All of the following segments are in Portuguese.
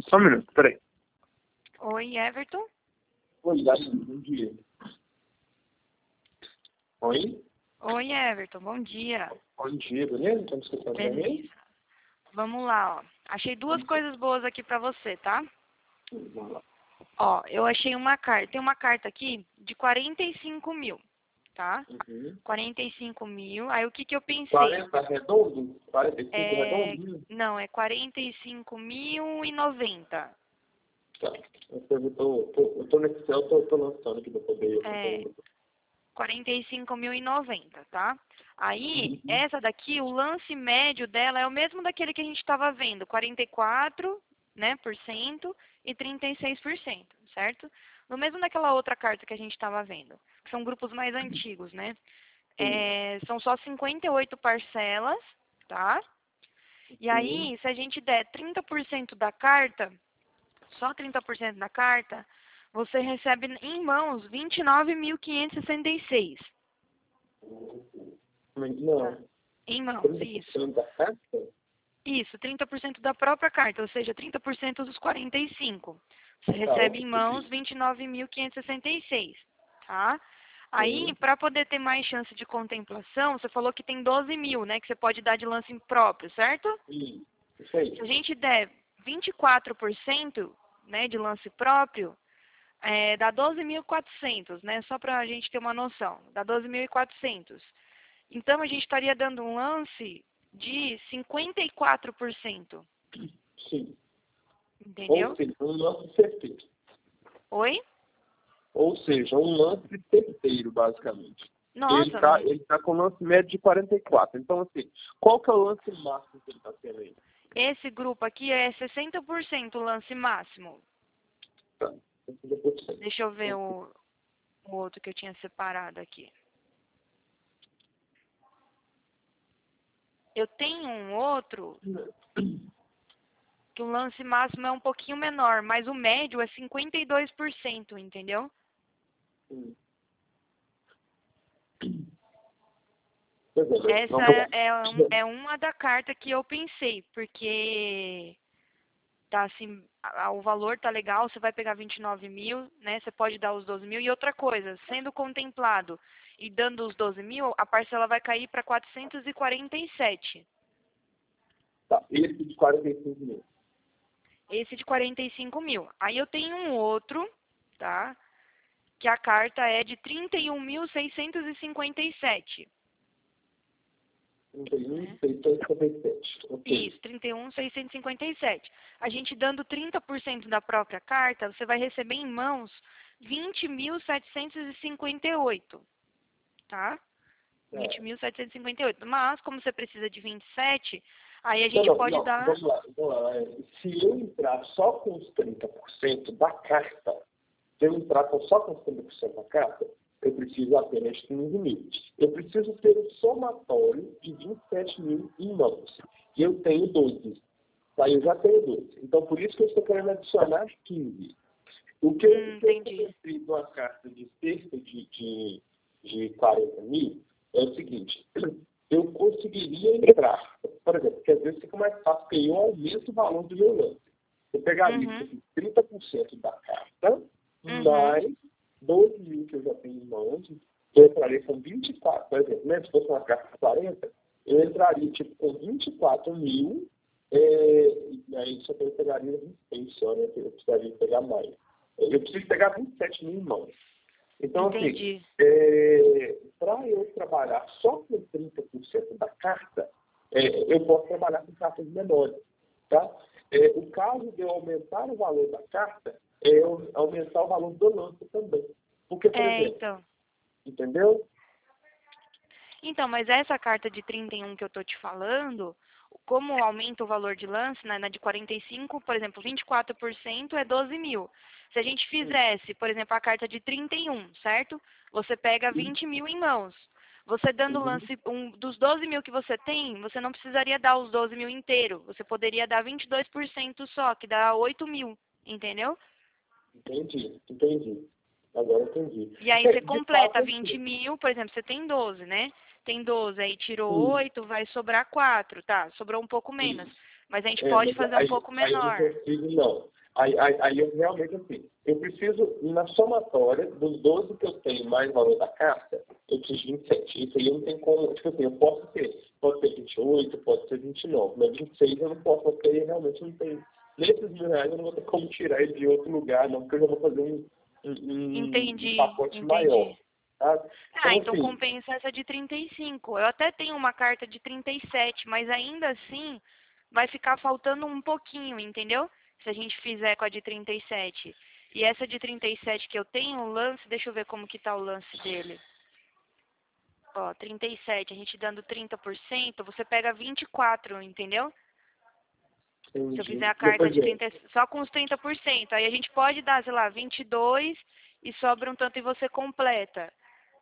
Só um minuto, peraí. Oi, Everton? Oi, Galinha, bom dia. Oi? Oi, Everton, bom dia. Bom dia, beleza? Como você está bem? Beleza. Vamos lá, ó. Achei duas coisas boas aqui pra você, tá? Vamos lá. Ó, eu achei uma carta. Tem uma carta aqui de 45 mil, tá? Uhum. 45 mil. Aí o que que eu pensei? 40 redondo? 45 redondo? Não, é 45.090. Tá. Eu tô no Excel, tô lançando aqui pra poder... É, 45.090, tá? Aí, essa daqui, o lance médio dela é o mesmo daquele que a gente estava vendo, 44%, né, por cento e 36%, certo? No mesmo daquela outra carta que a gente estava vendo, que são grupos mais antigos, né? São só 58 parcelas, tá? E aí, se a gente der 30% da carta, só 30% da carta, você recebe em mãos 29.566. Não. Em mãos, isso. 30% da carta? Isso, 30% da própria carta, ou seja, 30% dos 45. Você recebe em mãos 29.566, tá? Aí, para poder ter mais chance de contemplação, você falou que tem 12 mil, né? Que você pode dar de lance próprio, certo? Isso aí. Se a gente der 24%, né, de lance próprio, dá 12.400, né? Só para a gente ter uma noção. Dá 12.400. Então, a gente estaria dando um lance de 54%. Sim. Entendeu? Ou seja, um lance certeiro. Oi? Ou seja, um lance certeiro, basicamente. Nossa, Ele tá com lance médio de 44. Então, assim, qual que é o lance máximo que ele tá tendo aí? esse grupo aqui é 60% o lance máximo. Tá. 60%. Deixa eu ver o outro que eu tinha separado aqui. Eu tenho um outro que o lance máximo é um pouquinho menor, mas o médio é 52%, entendeu? Essa é uma da carta que eu pensei, porque tá assim, o valor tá legal, você vai pegar 29 mil, né? Você pode dar os 12 mil. E outra coisa, sendo contemplado e dando os 12 mil, a parcela vai cair para 447. Tá, esse de 45 mil. Esse de 45 mil. Aí eu tenho um outro, tá? Que a carta é de 31.657. 31.657. Okay. Isso, 31.657. A gente dando 30% da própria carta, você vai receber em mãos 20.758, tá? 20.758. Mas, como você precisa de 27, aí a gente pode dar... Vamos lá. Se eu entrar só com os 30% da carta, se eu entrar só com os 30% da carta, eu preciso apenas de 15 mil. Eu preciso ter um somatório de 27 mil em mãos. E eu tenho 12. Tá? Eu já tenho 12. Então, por isso que eu estou querendo adicionar 15. O que eu comecei numa carta de cerca de 40 mil é o seguinte. Eu conseguiria entrar, por exemplo, porque às vezes fica mais fácil, porque eu aumento o valor do meu lance. Eu pegaria 30% da carta, mais 12 mil que eu já tenho em mãos, eu entraria com 24, por exemplo, né? Se fosse uma carta de 40, eu entraria tipo, com 24 mil, e aí só que eu pegaria 26 só, né? Eu precisaria pegar mais. Eu preciso pegar 27 mil em mãos. Então, assim, para eu trabalhar só com 30% da carta, eu posso trabalhar com cartas menores, tá? O caso de eu aumentar o valor da carta é eu aumentar o valor do lance também. Porque, por exemplo, entendeu? Então, mas essa carta de 31 que eu tô te falando, como aumenta o valor de lance, né, na de 45, por exemplo, 24% é 12 mil. Se a gente fizesse, por exemplo, a carta de 31, certo? Você pega 20 mil em mãos. Você dando o lance dos 12 mil que você tem, você não precisaria dar os 12 mil inteiro. Você poderia dar 22% só, que dá 8 mil, entendeu? Entendi. Agora entendi. E aí você completa 20 mil, por exemplo, você tem 12, né? Tem 12, aí tirou 8, vai sobrar 4, tá? Sobrou um pouco menos. Mas a gente pode fazer um pouco menor. Aí eu consigo, não. Aí eu realmente, assim, eu preciso, na somatória dos 12 que eu tenho mais valor da carta, eu preciso de 27. Isso aí eu não tenho como, tipo assim, eu posso ter, pode ser 28, pode ser 29, mas 26 eu não posso, porque aí realmente não tem. Nesses R$ 1.000 eu não vou ter como tirar ele de outro lugar, não, porque eu já vou fazer um pacote maior. Tá? Então assim, compensa essa de 35. Eu até tenho uma carta de 37, mas ainda assim vai ficar faltando um pouquinho, entendeu? Se a gente fizer com a de 37. E essa de 37 que eu tenho, o lance, deixa eu ver como que tá o lance dele. Ó, 37, a gente dando 30%, você pega 24, entendeu? Se eu fizer a carta de 30, só com os 30%, aí a gente pode dar, sei lá, 22 e sobra um tanto e você completa.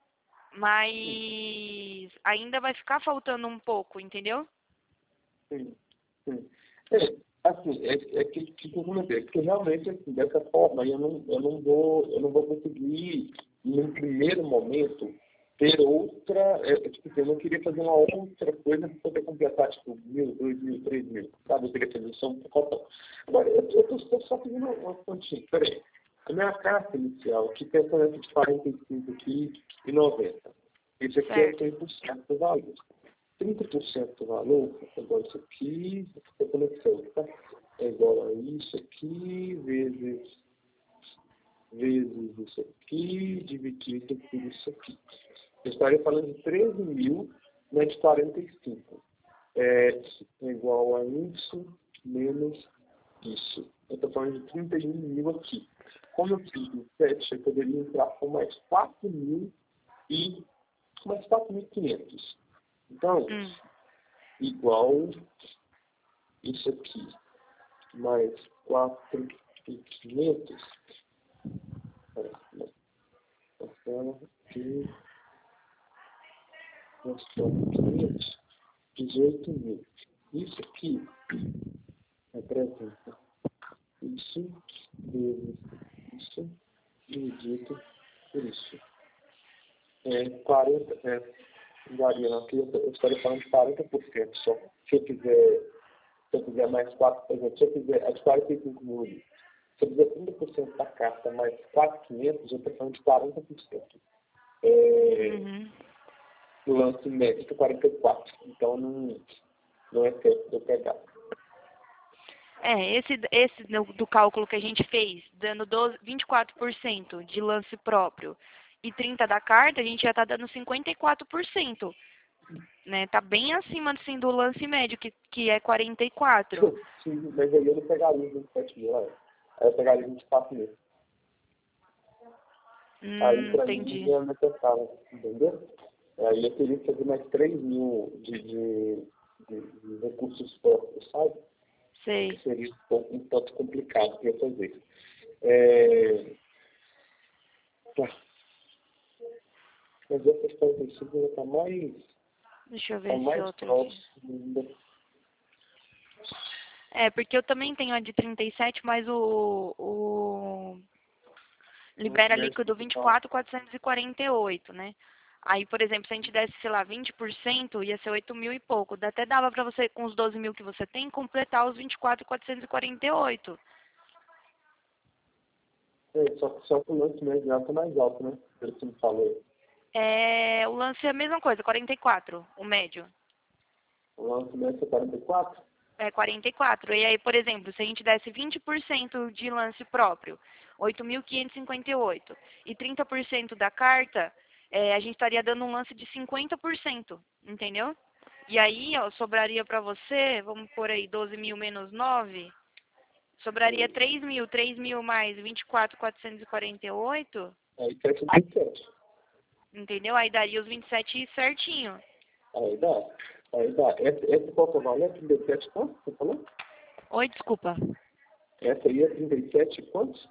Mas ainda vai ficar faltando um pouco, entendeu? Sim. Assim, é que eu comentei, porque realmente, assim, dessa forma, eu não vou conseguir, num primeiro momento, ter outra, tipo assim, eu não queria fazer uma outra coisa para poder completar, tipo, 1.000, 2.000, 3.000, sabe? Eu queria fazer só um cotão. Agora, eu estou só fazendo uma continha, peraí. A minha carta inicial, que tem essa de 45 aqui e 90. Isso aqui é 100% do valor. 30% do valor, agora isso aqui, essa conexão, tá? É igual a isso aqui, vezes isso aqui, dividido por isso aqui. Eu estaria falando de 13.000, né, de 45. É igual a isso, menos isso. Eu estou falando de 31.000 aqui. Como eu fiz 27, eu poderia entrar com mais 4.000 e mais 4.500. Então, igual isso aqui, mais 4.500, aqui, mais 4.500, 18.000. Isso aqui representa isso vezes isso dividido por isso. 40, varia aqui, eu estaria falando de 40% só. Se eu quiser mais 4, por exemplo, se eu quiser a de 45.000, se eu quiser 30% da carta mais 4.500, eu estou falando de 40%. O lance médio é 44%. Então, não é certo de eu pegar. Esse do cálculo que a gente fez, dando 24% de lance próprio e 30% da carta, a gente já está dando 54%. Né? Tá bem acima assim, do lance médio, que é 44%. Sim, mas aí eu não pegaria 27.000, aí eu pegaria 24.000. Aí pra entendi. mim é necessário, entendeu? Aí eu teria que fazer mais 3.000 de recursos próprios, sabe? Sei. Que seria um tanto complicado para eu fazer. Tá. Mas essa 45 já está mais. Deixa eu ver esse mais outro. próximo. Porque eu também tenho a de 37, mas o libera líquido 24.448, né? Aí, por exemplo, se a gente desse, sei lá, 20%, ia ser 8.000 e pouco. Até dava para você, com os 12.000 que você tem, completar os 24.448. Só que o lance médio é mais alto, né? Pelo que você me falou. O lance é a mesma coisa, 44, o médio. O lance médio é 44? É 44. E aí, por exemplo, se a gente desse 20% de lance próprio, 8.558, e 30% da carta, a gente estaria dando um lance de 50%, entendeu? E aí, ó, sobraria para você, vamos pôr aí 12.000 menos 9, sobraria 3.000. 3.000 mais 24.448. Aí fecha 27. Entendeu? Aí daria os 27 certinho. Aí dá. Essa qual que é o valor? 37 quantos? Você falou? Oi, desculpa. Essa aí é 37 quantos?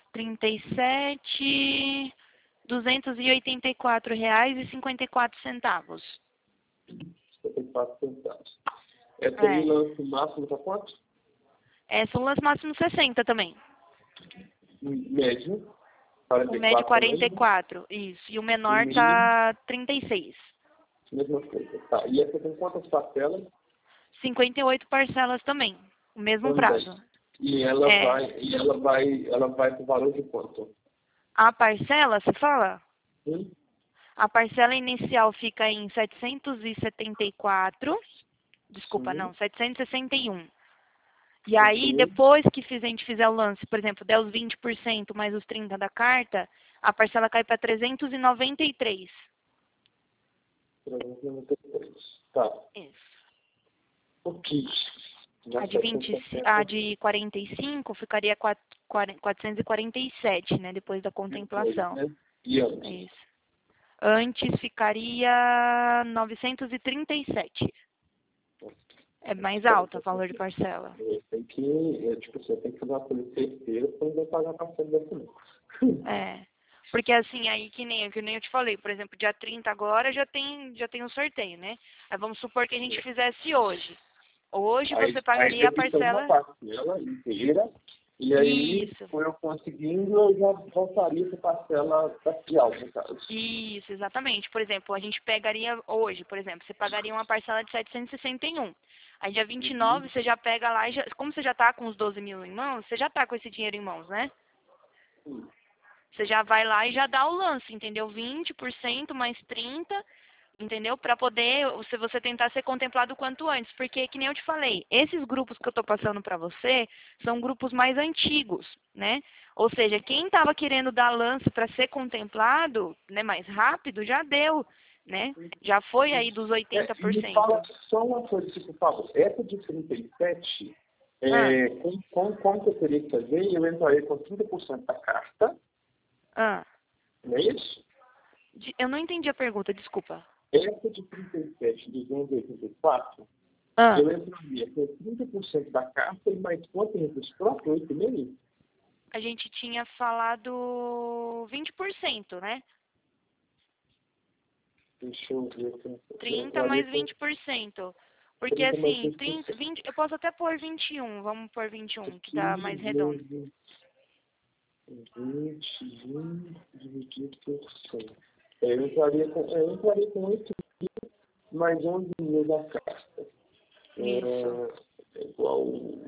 37.284,54. 54 centavos. Essa aí, o lance máximo tá quanto? Essa o lance máximo 60 também. Médio? 44 o médio 44, também. isso. E o menor tá 36. Mesma coisa. Tá. E essa tem quantas parcelas? 58 parcelas também. O mesmo Também. prazo. E ela vai com valor de quanto? A parcela, você fala? Hum? A parcela inicial fica em 774. Desculpa, Sim. não, 761. E aí, depois que a gente fizer o lance, por exemplo, der os 20% mais os 30% da carta, a parcela cai para 393. 393. Tá. Isso. Ok. A de 45 ficaria 447, né? Depois da contemplação. Né? E antes? Isso. Antes ficaria 937. É mais alto o valor de parcela. Tem que, você tem que fazer uma coisa certeira para não pagar a parcela dessa não. É. Porque assim, aí que nem eu te falei, por exemplo, dia 30 agora já tem um sorteio, né? Aí vamos supor que a gente fizesse hoje. Hoje você pagaria a parcela. Uma parcela inteira, e aí, Isso. com eu conseguindo, eu já voltaria para a parcela parcial, no caso. Isso, exatamente. Por exemplo, a gente pegaria hoje, por exemplo, você pagaria uma parcela de 761. Aí dia 29 você já pega lá, como você já está com os 12 mil em mãos, você já está com esse dinheiro em mãos, né? Sim. Você já vai lá e já dá o lance, entendeu? 20% mais 30%, entendeu? Para poder, se você tentar ser contemplado o quanto antes. Porque, que nem eu te falei, esses grupos que eu estou passando para você são grupos mais antigos, né? Ou seja, quem estava querendo dar lance para ser contemplado, né, mais rápido, já deu, né? Já foi aí dos 80%. Me fala só uma coisa, por favor. Essa de 37, como que eu teria que fazer? Eu entraria com 30% da carta, não é isso? Eu não entendi a pergunta, desculpa. Essa de 37, 284, eu entraria com 30% da carta e mais quanto os próprios 8,5? A gente tinha falado 20%, né? Deixa eu ver. 30 mais 20%. Porque assim, 30, 20, eu posso até pôr 21, vamos pôr 21, que dá mais redondo. 21 dividido por 100. Eu entraria com 8 mil mais 11 mil da carta. Isso. É igual.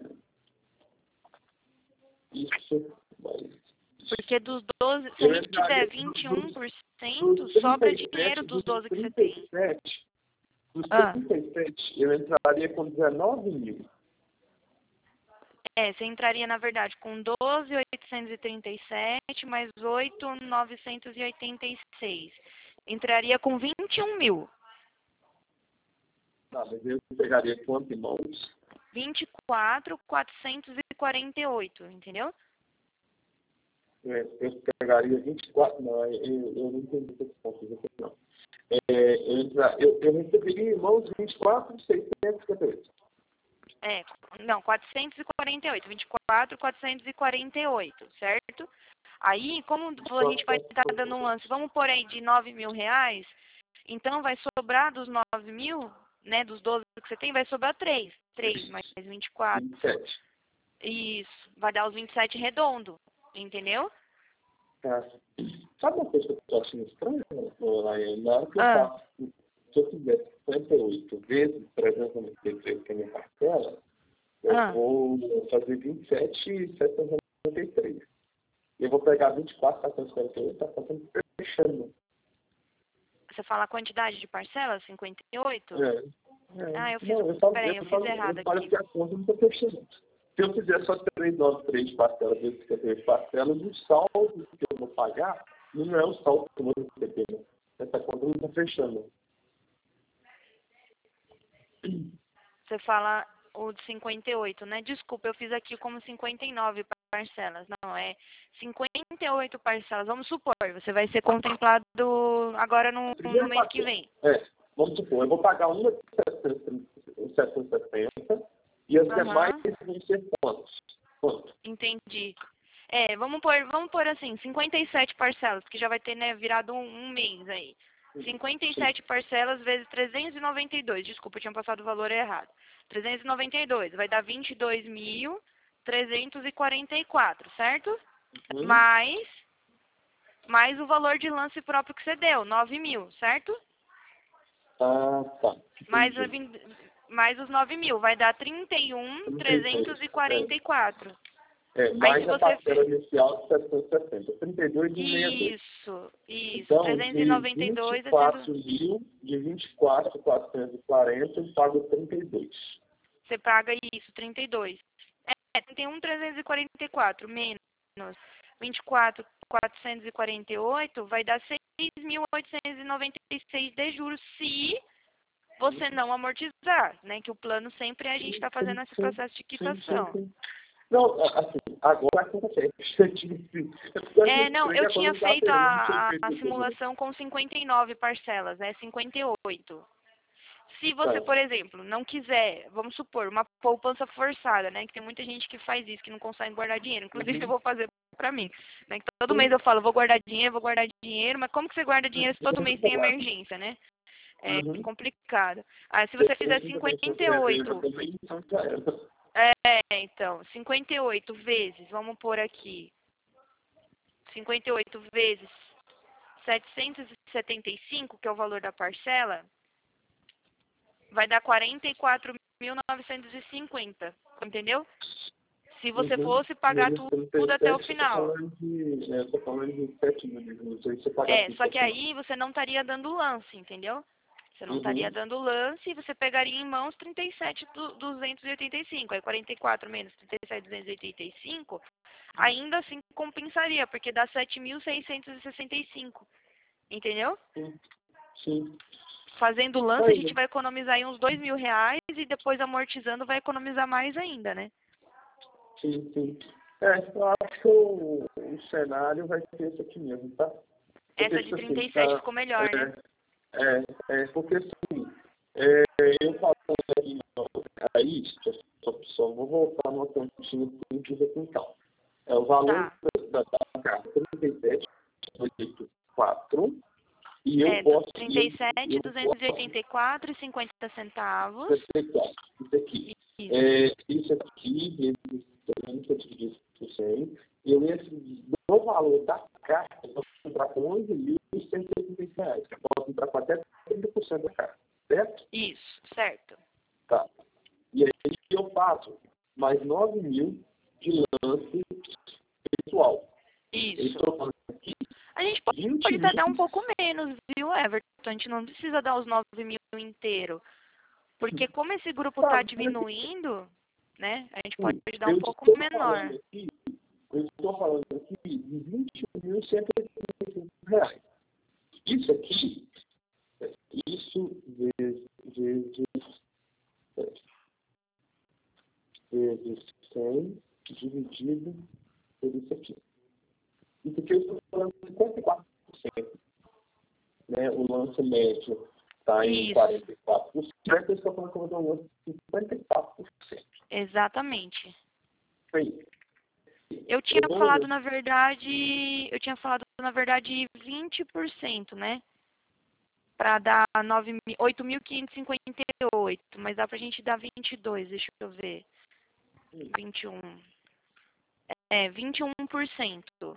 Isso mais. Porque dos 12, se a gente quiser 21%, sobra dinheiro dos 12 que você tem. Dos 37, eu entraria com 19 mil. Você entraria, na verdade, com 12.837 mais 8.986. Entraria com 21 mil. Tá, mas eu pegaria quanto em mãos? 24.448, entendeu? Eu pegaria 24, não, eu não entendi esse ponto, não. Eu receberia em mãos 24.658. Não, 448, 24.448, certo? Aí, como a gente vai estar dando um lance, vamos pôr aí de 9 mil reais, então vai sobrar dos 9 mil, né, dos 12 que você tem, vai sobrar 3. 3 mais 24. 27. Isso, vai dar os 27 redondo, entendeu? Tá. Sabe uma coisa que eu estou achando estranha, Laia? Na hora que eu faço, se eu fizer 58 vezes 393, que é a minha parcela, eu vou fazer 27.793. Eu vou pegar 24.448, tá fazendo fechando. Você fala a quantidade de parcelas, 58? Eu fiz. Peraí, eu fiz errado aqui. Parece que a conta não está fechando. Se eu fizer só 393 parcelas vezes 53 parcelas, o saldo que eu vou pagar não é o saldo que eu vou receber. Né? Essa conta não está fechando. Você fala o de 58, né? Desculpa, eu fiz aqui como 59 parcelas. Não, é 58 parcelas. Vamos supor, você vai ser contemplado agora no mês que vem. Vamos supor, eu vou pagar uma de 770 e as demais vão ser quantos? Entendi. Vamos pôr assim, 57 parcelas, que já vai ter, né, virado um mês aí. 57 parcelas vezes 392. Desculpa, eu tinha passado o valor errado. 392, vai dar 22.344, certo? Mais o valor de lance próprio mais 9 mil, certo? Tá. mais os 9.000, vai dar 31.344. Mais a parcela inicial de 760, 32.163. Isso. Então, 392 de 24.440, eu pago 32. Você paga isso, 32. 31.344 menos 24.448 vai dar 6.896 de juros se você não amortizar, né? Que o plano sempre a gente está fazendo esse processo de quitação. Sim. Não, assim, agora acontece. Não, eu tinha feito a simulação com 59 parcelas, né? 58. Se você, por exemplo, não quiser, vamos supor, uma poupança forçada, né? Que tem muita gente que faz isso, que não consegue guardar dinheiro. Inclusive, eu vou fazer pra mim. Né? Que todo mês eu falo, vou guardar dinheiro, mas como que você guarda dinheiro se todo mês tem emergência, né? É complicado. Se você fizer 58... então, 58 vezes, vamos pôr aqui, 58 vezes 775, que é o valor da parcela, vai dar 44.950, entendeu? Se você fosse pagar tudo até o final. Estou falando de 7 mil. Só que aí você não estaria dando lance, entendeu? Você não estaria dando lance e você pegaria em mãos 37.285. Aí 44 menos 37.285, ainda assim compensaria, porque dá 7.665. Entendeu? Sim. Fazendo lance, a gente vai economizar aí uns R$2.000 e depois amortizando vai economizar mais ainda, né? Sim. Eu acho que o cenário vai ser esse aqui mesmo, tá? Essa de 37 ficou melhor, né? Porque assim, eu falo aí, essa opção, vou voltar numa continha simples aqui então. O valor da carta 37,84 e eu posso... 37.284,50 centavos. Isso aqui. Isso aqui, vezes 100, eu entro no valor da carta, eu posso comprar com R$11.186. Eu posso comprar com até 30% da carta, certo? Isso, certo. Tá. E aí eu faço mais 9.000 de lance pessoal. Isso. Aqui, a gente pode até dar um pouco menos, viu, Everton? A gente não precisa dar os 9.000 inteiro. Porque como esse grupo está diminuindo, né, a gente pode dar um pouco menor. Eu estou falando aqui de R$21.185. Isso aqui, vezes 100 dividido por isso aqui. Isso aqui eu estou falando de 54%. Né? O lance médio está em 44%. Eu estou falando que eu dou um lance de 54%. Exatamente. Foi. Eu tinha falado, na verdade, 20%, né? Para dar 8.558, mas dá pra gente dar 22, deixa eu ver. 21. 21%.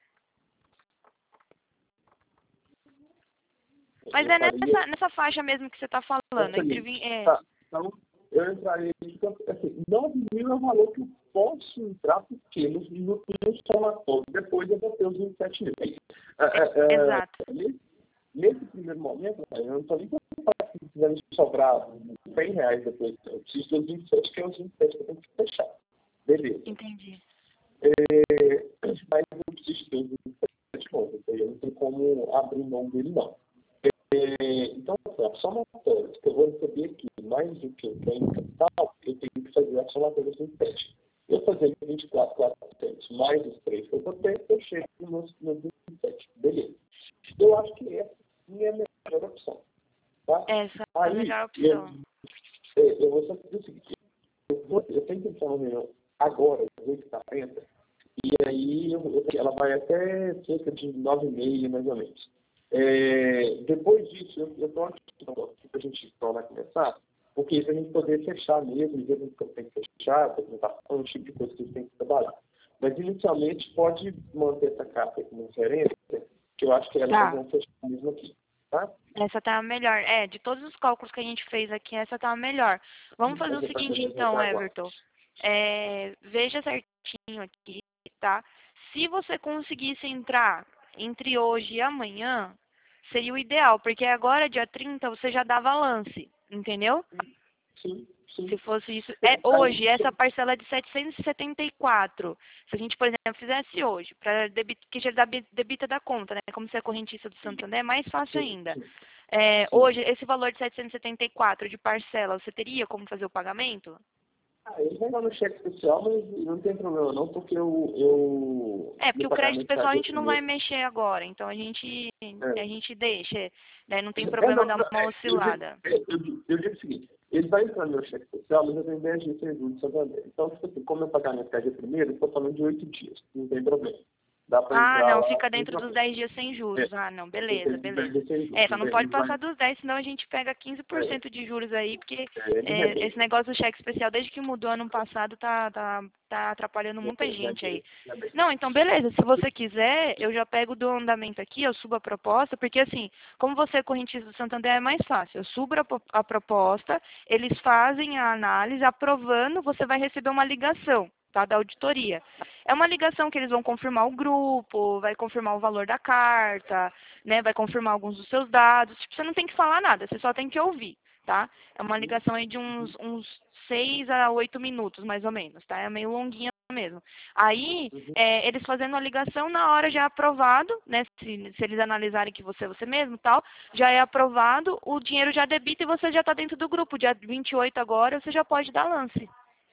Mas é nessa faixa mesmo que você está falando. Então, eu entraria aqui, assim, 9.000 é o valor que eu posso entrar, porque no somatório, depois eu vou ter os 27.000. Exato. Nesse primeiro momento, eu não estou nem precisando sobrar R$100 depois. Eu preciso dos 27, que é os 27 que eu tenho que fechar. Beleza. Entendi. Mas eu preciso ter os 27 contas. Eu não tenho como abrir mão dele, não. Então, a somatória que eu vou receber aqui, mais do que eu tenho em capital, eu tenho que fazer a somatória dos 27. Eu fazendo 24.400 mais os 3 que eu vou ter, eu chego nos 27. Beleza. Eu acho que essa é a melhor opção. Tá? Essa é a melhor opção. Eu vou só dizer o seguinte. Eu tenho que entrar no reunião agora, às 8h40, e aí ela vai até cerca de 9h30, mais ou menos. Depois disso, eu estou aqui para a gente vai começar, porque para a gente poder fechar mesmo, ver o que eu tenho que fechar, apresentação, o tipo de coisa que eu tenho que trabalhar. Mas, inicialmente, pode manter essa carta como referência, que eu acho que elas vão fechar mesmo aqui. tá? Essa tá a melhor. De todos os cálculos que a gente fez aqui, essa tá a melhor. Vamos fazer o Essa tá seguinte, beleza então, até agora. Everton. Veja certinho aqui, tá? Se você conseguisse entrar entre hoje e amanhã, seria o ideal, porque agora, dia 30, você já dava lance, entendeu? Sim, sim. Se fosse isso. Hoje, essa parcela é de 774. Se a gente, por exemplo, fizesse hoje, para que já debita da conta, né? Como você é correntista do Santander, é mais fácil Sim, ainda. sim. Hoje, esse valor de 774 de parcela, você teria como fazer o pagamento? Ele vai lá no cheque especial, mas não tem problema não, porque Porque meu o crédito pagamento pessoal a sai gente não vai primeiro. mexer agora, então a gente deixa, né? Não tem Não, problema dar uma oscilada. eu digo o seguinte, ele vai entrar no meu cheque especial, mas eu tenho 10 dias sem juros de Santander. Então, tipo assim, como meu pagamento cai dia primeiro, eu estou falando de 8 dias, não tem problema. Dá para entrar Não, lá fica sem dentro dos problema. 10 dias sem juros. Não, beleza, Depende dos 10 beleza. dias sem juros. Só não pode passar dos 10, senão a gente pega 15% de juros aí, porque Ele rebenta. esse negócio do cheque especial, desde que mudou ano passado, tá atrapalhando muita gente aí. Não, então beleza, se você quiser, eu já pego do andamento aqui, eu subo a proposta, porque assim, como você é correntista do Santander, é mais fácil. Eu subo a proposta, eles fazem a análise, aprovando, você vai receber uma ligação, tá, da auditoria. É uma ligação que eles vão confirmar o grupo, vai confirmar o valor da carta, né, vai confirmar alguns dos seus dados. Tipo, você não tem que falar nada, você só tem que ouvir, tá? É uma ligação aí de uns 6 a 8 minutos, mais ou menos, tá? É meio longuinha mesmo. Aí, eles fazendo a ligação, na hora já é aprovado, né? Se eles analisarem que você é você mesmo tal, já é aprovado, o dinheiro já debita e você já está dentro do grupo. Dia 28 agora, você já pode dar lance.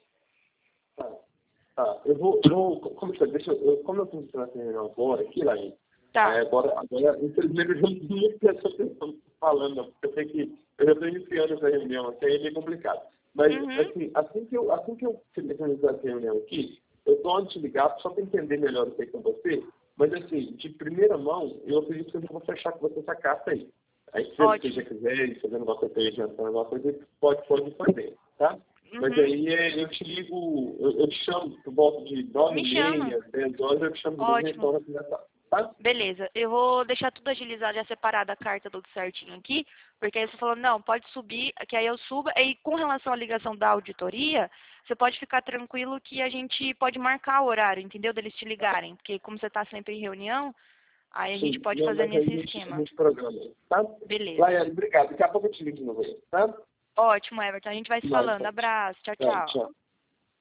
Tá, eu vou como eu falei, como eu estou na reunião agora, aqui, Laís, Tá. agora, infelizmente, eu já não tenho essa pessoa falando, não, porque eu sei que eu já estou iniciando essa reunião, assim, é meio complicado. Mas, assim que eu finalizar essa reunião aqui, eu estou antes de ligar, só para entender melhor o que é com você, mas, assim, de primeira mão, eu acredito que eu já vou fechar com você essa carta aí. Aí, se você já quiser ir fazendo alguma coisa, adiantando alguma coisa, pode fazer, tá? Mas aí eu te ligo, eu te chamo por volta de 9h30, 10 horas, eu te chamo de novo e retorno aqui nessa, tá? Beleza, eu vou deixar tudo agilizado, já separado a carta tudo certinho aqui, porque aí você falou, não, pode subir, que aí eu subo. E com relação à ligação da auditoria, você pode ficar tranquilo que a gente pode marcar o horário, entendeu? Deles te ligarem, porque como você está sempre em reunião, aí a gente pode fazer nesse esquema. A gente programa, tá? Beleza. Laiane, obrigado. Daqui a pouco eu te ligo de novo aí, tá? Ótimo, Everton. A gente vai se falando. Abraço. Tchau, tchau. Tchau.